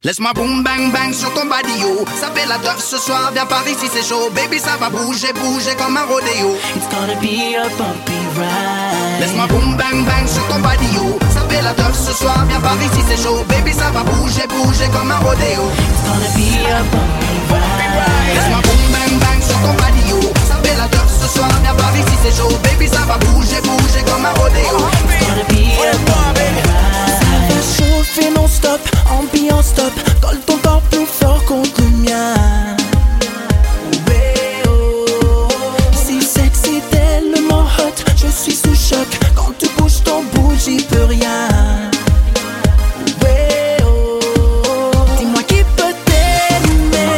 Laisse-moi boum bang bang sur ton body yo. Ça fait la teuf ce soir, viens par ici c'est chaud. Baby ça va bouger, bouger comme un rodéo. It's gonna be a bumpy ride. Laisse-moi boum bang bang sur ton body yo. Ça fait la teuf ce soir, viens par ici c'est chaud. Baby ça va bouger, bouger comme un rodéo. It's gonna be a bumpy ride. Laisse-moi boum bang bang sur ton body yo. Ça fait la teuf ce soir, viens par ici c'est chaud. Baby ça va bouger, bouger comme un rodéo. It's gonna be a bumpy ride. Ça va chauffer non-stop, ambiance top. Colle ton corps plus fort contre le mien. Si sexy tellement hot, je suis sous choc. Quand tu bouges ton bout, j'y peux rien. Dis-moi qui peut t'aimer.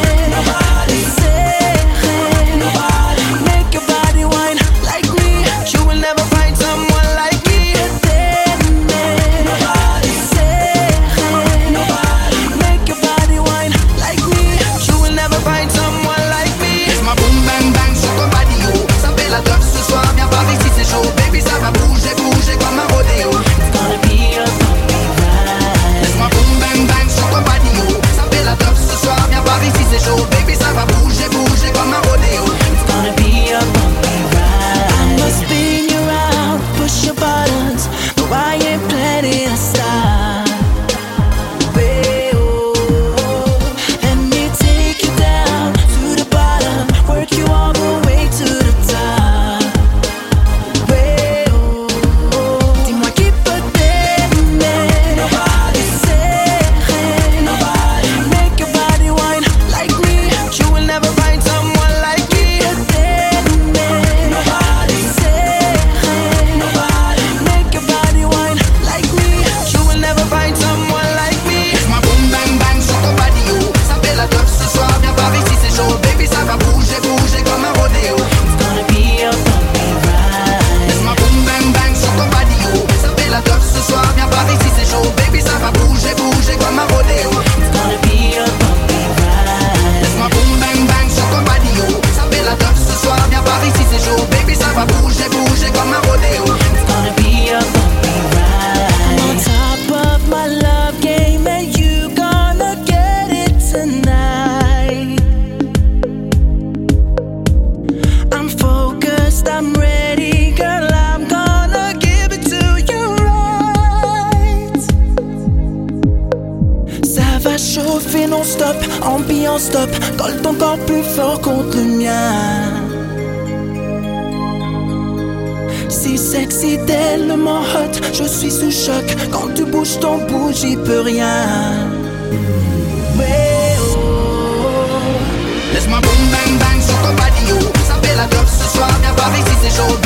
Serrer. Make your body wine like me. You will never find someone like me. T'aimer. Serrer. Make your body wine like me. You will never find someone like me. Laisse-moi boum bang bang sur ton body yo. Ça fait la teuf ce soir, viens par ici c'est chaud. Baby ça va bouger, bouger comme un rodéo. It's gonna be a bumpy ride. Laisse-moi boum bang bang sur ton body yo. Ça fait la teuf ce soir, viens par ici c'est chaud. Baby ça va bouger, bouger comme un rodéo. It's gonna be a bumpy ride. I'ma spin you around, push your buttons. No, I ain't planning to stop. Let me take you down to the bottom, work you all the way to the top. Dis-moi qui peut t'aimer. Serrer. Make your body wine like me. You will never find someone like me. T'aimer. Serrer. Make your body wine like me. You will never find someone like me. Laisse-moi boum bang bang sur ton body yo. Ça fait la teuf ce soir, viens par ici c'est chaud. Baby ça va bouger, bouger comme un rodéo. It's gonna be a bumpy ride. Laisse-moi boum bang bang sur ton body yo. Ça fait la teuf ce soir, viens par ici c'est chaud. Baby ça va bouger, bouger comme un rodéo. It's gonna be a bumpy ride. Laisse-moi boum bang bang sur ton body yo. Ça fait la teuf ce soir, viens par ici c'est chaud. Baby ça va bouger, bouger comme un rodéo. It's gonna be a bumpy ride. On top of my love game and you gonna get it tonight. I'm focused, I'm ready, girl, I'm gonna give it to you right. Ça va chauffer non-stop, ambiance top. Colle ton corps plus fort contre le mien. Si sexy tellement hot, je suis sous choc. Quand tu bouges ton bout, j'y peux rien. Laisse-moi boum bang bang sur ton body yo. Ça fait la teuf ce soir, viens par ici c'est chaud.